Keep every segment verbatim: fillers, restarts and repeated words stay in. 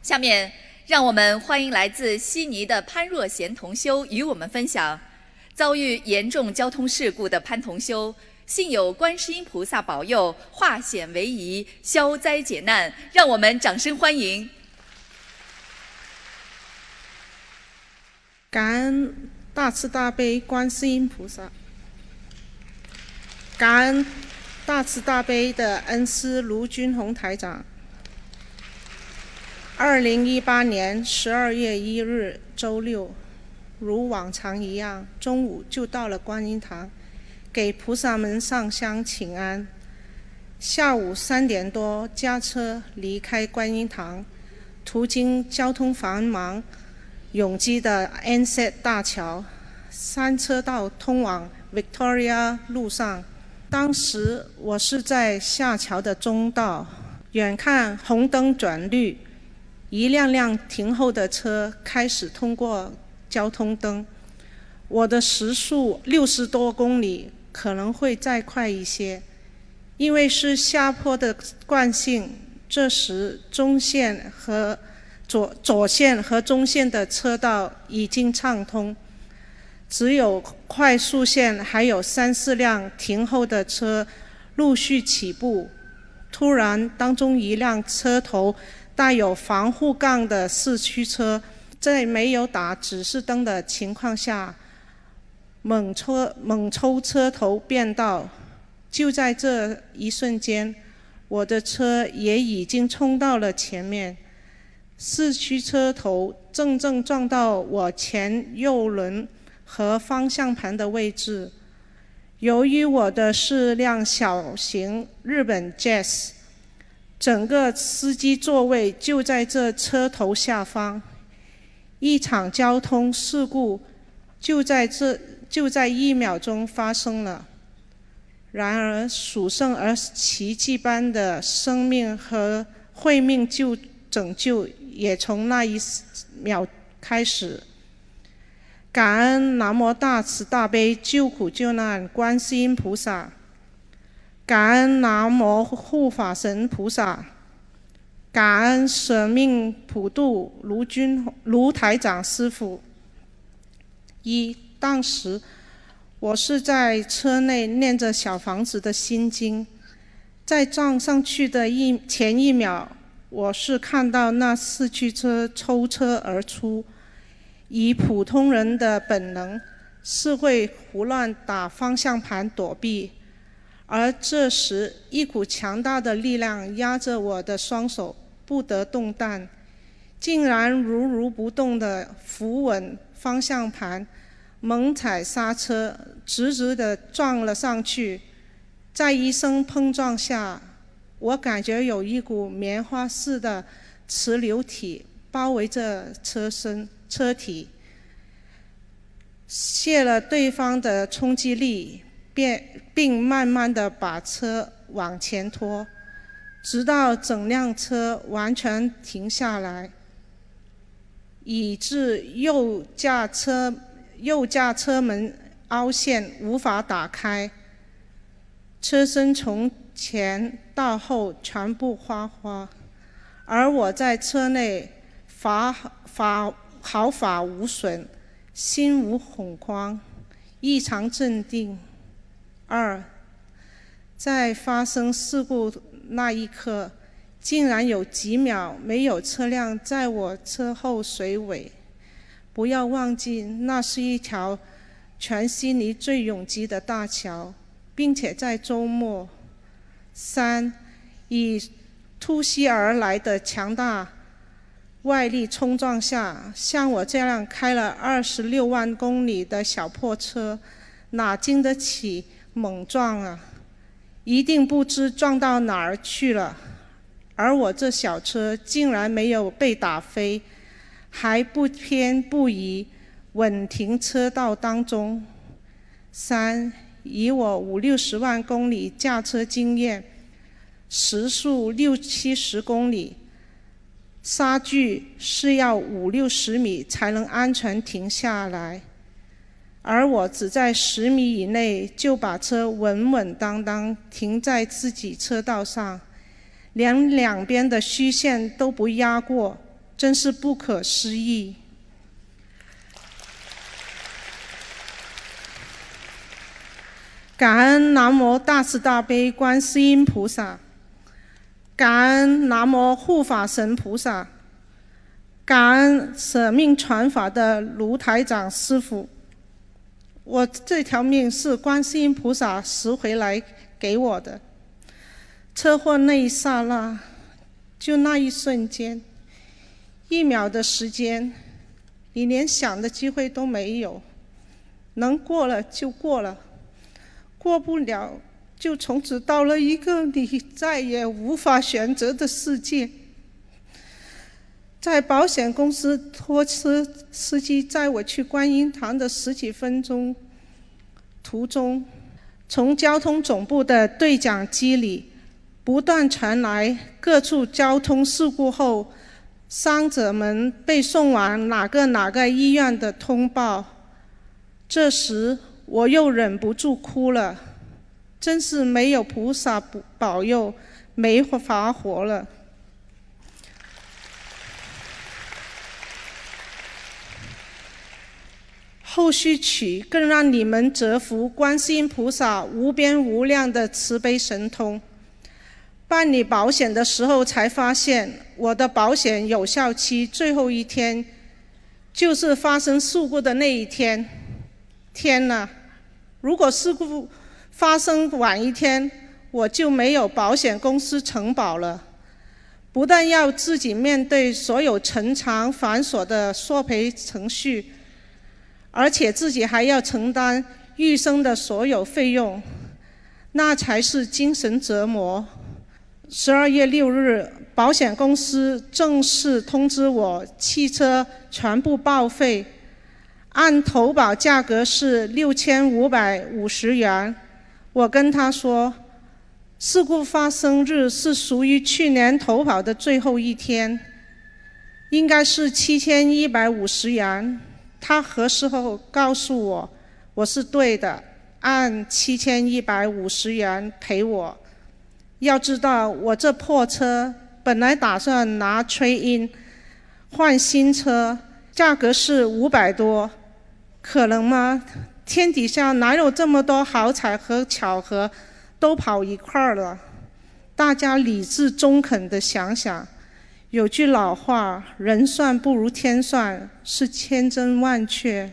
下面，让我们欢迎来自悉尼的潘若贤同修与我们分享，遭遇严重交通事故的潘同修，幸有观世音菩萨保佑，化险为夷，消灾解难。让我们掌声欢迎。 感恩大慈大悲观世音菩萨，感恩大慈大悲的恩师卢军宏台长。二零一八年十二月一日周六，如往常一样，中午就到了观音堂，给菩萨们上香请安。下午三点多驾车离开观音堂，途经交通繁忙拥挤的 Ansett 大桥，三车道通往 Victoria 路上。当时我是在下桥的中道，远看红灯转绿，一辆辆停后的车开始通过交通灯。我的时速六十多公里，可能会再快一些，因为是下坡的惯性。这时中线和左左线和中线的车道已经畅通，只有快速线还有三四辆停后的车陆续起步。突然，当中一辆车头带有防护杠的四驱车，在没有打指示灯的情况下，猛抽猛抽车头变道。就在这一瞬间，我的车也已经冲到了前面。四驱车头正正撞到我前右轮和方向盘的位置。由于我的是辆小型日本 Jazz， 整个司机座位就在这车头下方，一场交通事故就在这就在一秒钟发生了。然而殊胜而奇迹般的生命和慧命救拯救也从那一秒开始。感恩南无大慈大悲救苦救难观世音菩萨，感恩南无护法神菩萨，感恩舍命普渡卢军卢台长师父。一，当时我是在车内念着小房子的心经，在撞上去的一前一秒，我是看到那四驱车抽车而出。以普通人的本能是会胡乱打方向盘躲避，而这时一股强大的力量压着我的双手不得动弹，竟然如如不动地扶稳方向盘，猛踩刹车，直直地撞了上去。在一声碰撞下，我感觉有一股棉花似的磁流体包围着车身车体，泄了对方的冲击力，并慢慢地把车往前拖，直到整辆车完全停下来，以致右驾车右驾车门凹陷无法打开，车身从前到后全部花花，而我在车内法法毫发无损，心无恐慌，异常镇定。二，在发生事故那一刻，竟然有几秒没有车辆在我车后随尾。不要忘记，那是一条全悉尼最拥挤的大桥，并且在周末。三，以突袭而来的强大外力冲撞下，像我这样开了二十六万公里的小破车，哪经得起猛撞啊？一定不知撞到哪儿去了。而我这小车竟然没有被打飞，还不偏不倚，稳停车道当中。三，以我五六十万公里驾车经验，时速六七十公里，差距是要五六十米才能安全停下来，而我只在十米以内就把车稳稳当当停在自己车道上，连两边的虚线都不压过， 真是不可思议。感恩南无大慈大悲观世音菩萨，感恩南无护法神菩萨，感恩舍命传法的卢台长师父。我这条命是观世音菩萨拾回来给我的。车祸那一刹那，就那一瞬间，一秒的时间，你连想的机会都没有，能过了就过了，过不了就从此到了一个你再也无法选择的世界。在保险公司拖车司机载我去观音堂的十几分钟途中，从交通总部的对讲机里不断传来各处交通事故后伤者们被送往哪个哪个医院的通报。这时我又忍不住哭了，真是没有菩萨保佑，没法活了。后续曲更让你们折服观世音菩萨无边无量的慈悲神通。办理保险的时候才发现，我的保险有效期最后一天就是发生事故的那一天。天哪，如果事故发生晚一天，我就没有保险公司承保了，不但要自己面对所有陈长繁琐的索赔程序，而且自己还要承担余生的所有费用，那才是精神折磨。十二月六日，保险公司正式通知我汽车全部报废，按投保价格是六千五百五十元。我跟他说，事故发生日是属于去年投保的最后一天，应该是七千一百五十元。他核实后告诉我，我是对的，按七千一百五十元赔我。要知道，我这破车本来打算拿 trade in 换新车，价格是五百多，可能吗？天底下哪有这么多好彩和巧合都跑一块儿了？大家理智中肯地想想，有句老话，人算不如天算，是千真万确。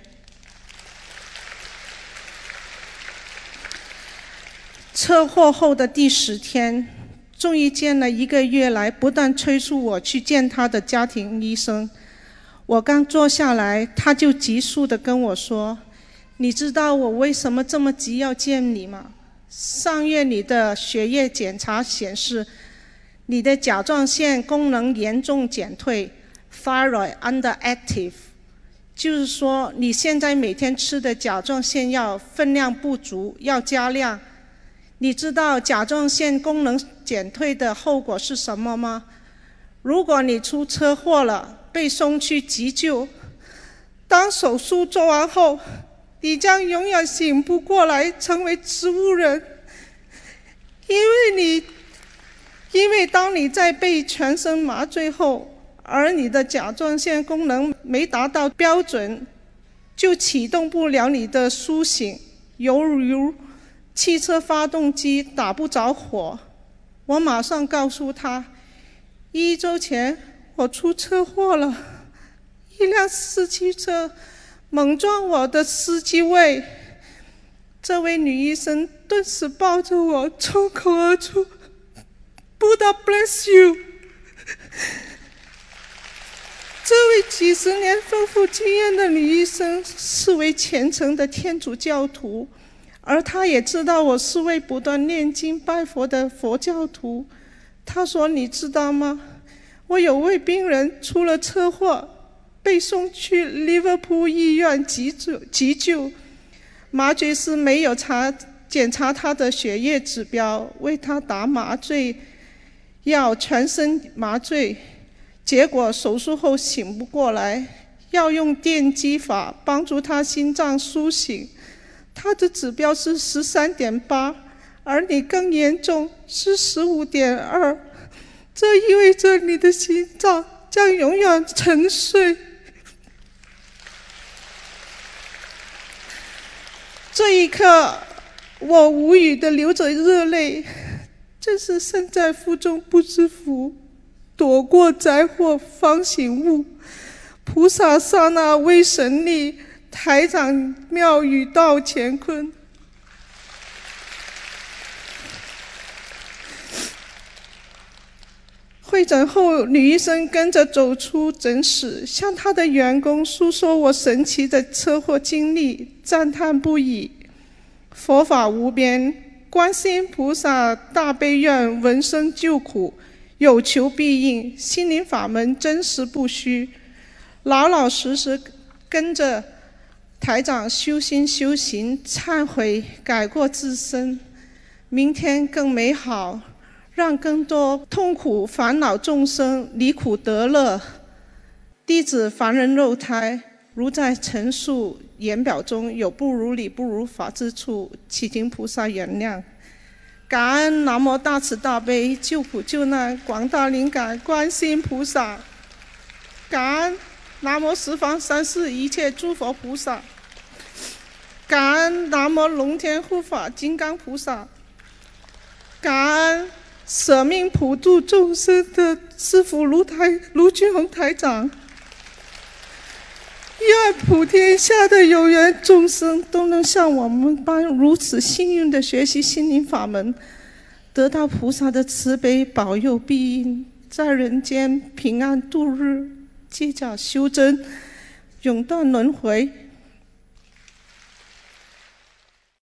车祸后的第十天，终于见了一个月来不断催促我去见他的家庭医生。我刚坐下来，他就急速地跟我说，你知道我为什么这么急要见你吗？上月你的血液检查显示，你的甲状腺功能严重减退 ，thyroid underactive， 就是说你现在每天吃的甲状腺药分量不足，要加量。你知道甲状腺功能减退的后果是什么吗？如果你出车祸了，被送去急救，当手术做完后，你将永远醒不过来，成为植物人，因为你，因为当你在被全身麻醉后，而你的甲状腺功能没达到标准，就启动不了你的苏醒，犹如汽车发动机打不着火。我马上告诉他，一周前我出车祸了，一辆四驱车猛撞我的司机位。这位女医生顿时抱着我冲口而出 Buddha bless you。 这位几十年丰富经验的女医生是位虔诚的天主教徒，而她也知道我是位不断念经拜佛的佛教徒。她说，你知道吗，我有位病人出了车祸，被送去利物浦医院急救，急救麻醉师没有查检查他的血液指标，为他打麻醉药，全身麻醉，结果手术后醒不过来，要用电击法帮助他心脏苏醒，他的指标是 十三点八， 而你更严重，是 十五点二， 这意味着你的心脏将永远沉睡。这一刻，我无语地流着热泪。正是身在福中不知福，躲过灾祸方醒悟。菩萨刹那为神力，台长妙语到乾坤。会诊后，女医生跟着走出诊室，向她的员工诉说我神奇的车祸经历，赞叹不已。佛法无边，观世音菩萨大悲愿，闻声救苦，有求必应，心灵法门真实不虚。老老实实跟着台长修心修行，忏悔改过自身，明天更美好，让更多痛苦烦恼众生离苦得乐。弟子凡人肉胎，如在陈述言表中有不如理不如法之处，祈请菩萨原谅。感恩南无大慈大悲救苦救难广大灵感观世音菩萨，感恩南无十方三世一切诸佛菩萨，感恩南无龙天护法金刚菩萨，感恩舍命普度众生的师父卢台卢俊宏台长。愿普天下的有缘众生都能像我们般如此幸运地学习心灵法门，得到菩萨的慈悲保佑庇荫，在人间平安度日，借假修真，永断轮回。